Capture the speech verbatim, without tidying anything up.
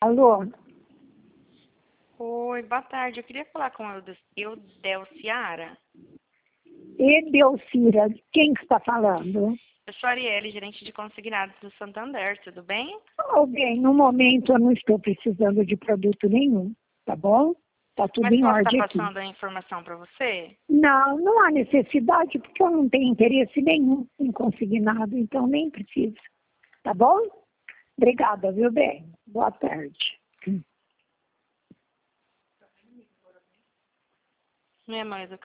Alô? Oi, boa tarde. Eu queria falar com a Eudelciara. Edelcira, quem que está falando? Eu sou a Arielle, gerente de consignados do Santander, tudo bem? Oh, bem, no momento eu não estou precisando de produto nenhum, tá bom? Tá tudo Mas em posso estar ordem aqui. passando a informação para você? Não, não há necessidade, porque eu não tenho interesse nenhum em consignado, então nem preciso, tá bom? Obrigada, viu, bem? Boa tarde. Minha mãe, eu